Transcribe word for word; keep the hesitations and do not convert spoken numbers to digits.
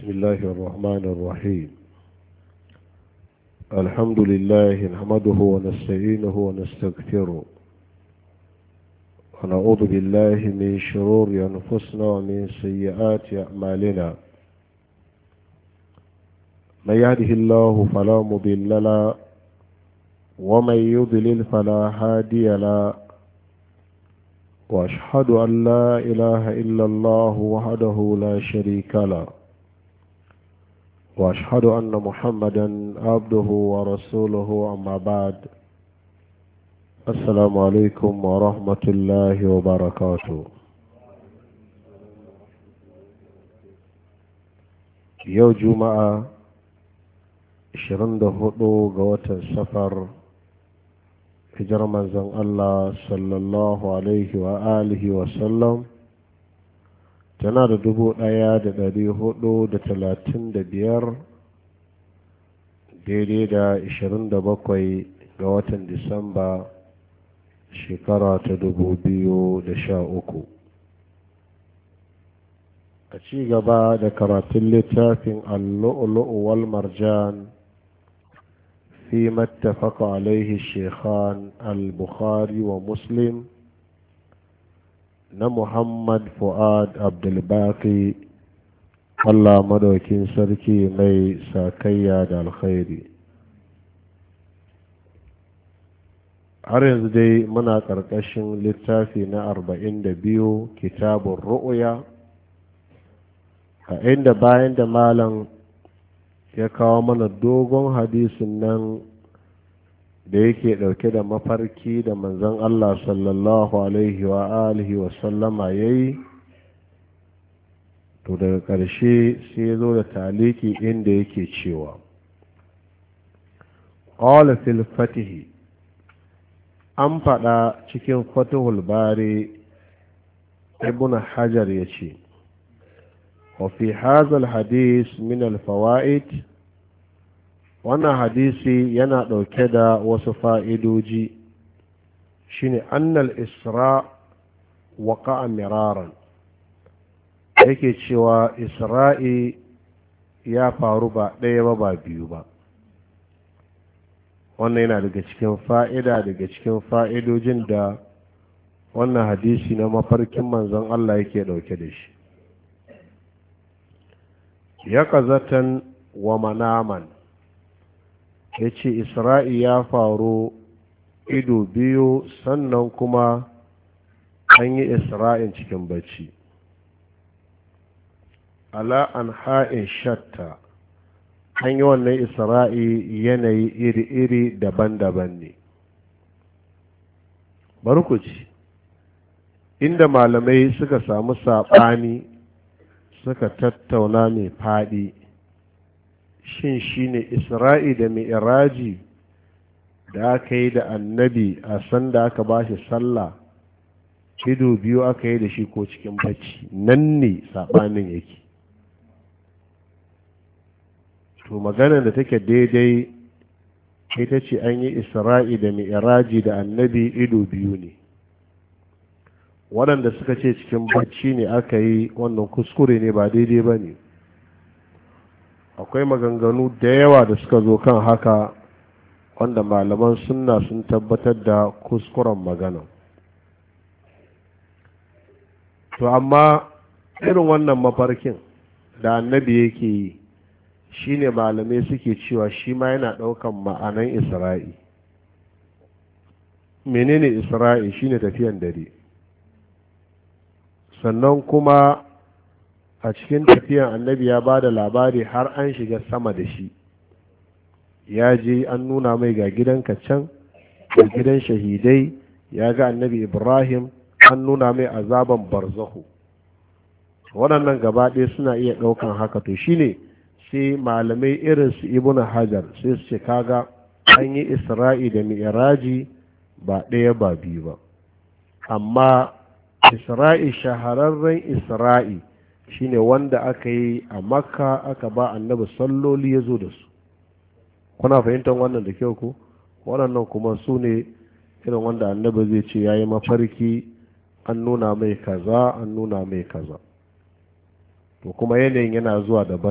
بسم الله الرحمن الرحيم. الحمد لله نحمده ونستعينه ونستغفره ونعوذ بالله من شرور أنفسنا ومن سيئات أعمالنا. من يهده الله فلا مضل له ومن يضلل فلا هادي له، وأشهد أن لا إله إلا الله وحده لا شريك له، وأشهد أن محمدا عبده ورسوله. أما بعد، السلام عليكم ورحمة الله وبركاته. يوم جمعة عشرين دهوتو غوات السفر، hijirar manzon Allah sallallahu alaihi wa alihi wa sallam tana da dubu ɗaya da ɗari hudu da talatin da biyar, daidai da ishirin da bakwai ga watan Disamba shekara ta dubu biyu da sha uku. A ci gaba da karatun littafin al-lu'lu'u wal marjan فيما اتفق عليه الشيخان البخاري ومسلم na Muhammad Fuad Abdulbaki, Allah madaukin sarki mai sakayya da alkhairi. Har yanzu dai muna ƙarƙashin littafi na arba'in da biyu, kitabun ru'uya, a inda bayan da malam ya kawo mana dogon hadisin nan da yake ɗauke da mafarki da manzon Allah sallallahu alaihi wa alihi wa sallama ya yi, to daga ƙarshe sai ya zo da taliki inda yake cewa ƙawala fil fatihi, an faɗa cikin fatihul bari, ibn hajar ya ce وفي هذا الحديث من الفوائد، وانا حديثي yana ɗauke da wasu fa'idoji, shine annal isra waqa'a miraran, yake cewa isra'i ya faru ba ɗaya ba ba biyu ba. Wannan yana daga cikin fa'ida daga cikin fa'idojin da wannan hadisi na mafarkin manzon Allah yake ɗauke da shi. Ya ƙazatan wa manaman, ya ce isra'i ya faru ido biyu, sannan kuma an yi isra'in cikin bacci. Ala an ha'in shatta, an yi wannan isra'i yanayi iri-iri daban-daban ne. Barkuci, inda malamai suka samu saɓani suka tattauna mai faɗi, shin shine isra'i da mi'raji da aka yi da annabi a sanda aka ba shi sallah ido biyu aka yi da shi ko cikin bacci? Nan ne saɓanin yake. To maganar da take daidai ita ce an yi isra'i da mi'raji da annabi ido biyu ne. Waɗanda suka ce cikin bacci ne aka yi, wannan kuskure ne, ba daidai ba ne. Akwai maganganu da yawa da suka zo kan haka, wanda malaman sunna sun tabbatar da kuskuren magana. To amma irin wannan mafarkin da annabi yake yi shine malamai suke cewa shi ma yana ɗaukan ma'anan isra'i. Menene isra'i? Shine tafiyan dare. Sannan kuma a cikin tafiyan annabi ya ba da labari har an shiga sama da shi, ya je an nuna mai ga gidanka can, ga gidan shahidai, ya ga annabi Ibrahim, an nuna mai azaban barzahu. Waɗannan gaba ɗaya suna iya ɗaukan haka. To shine sai malamai irin su ibn hajar sai su ce kaga an yi isra'i da mi'raji ba ɗaya ba biyu ba, amma isra'i, shahararren isra'i, shine wanda aka yi a makka, aka ba annabi salloli ya zo da su. Kuna fahimtar wannan da kyau ko? Waɗannan kuma su ne irin wanda annabi zai ce ya yi mafarki, an nuna mai kaza, an nuna mai kaza. To kuma yanayin yana zuwa daban.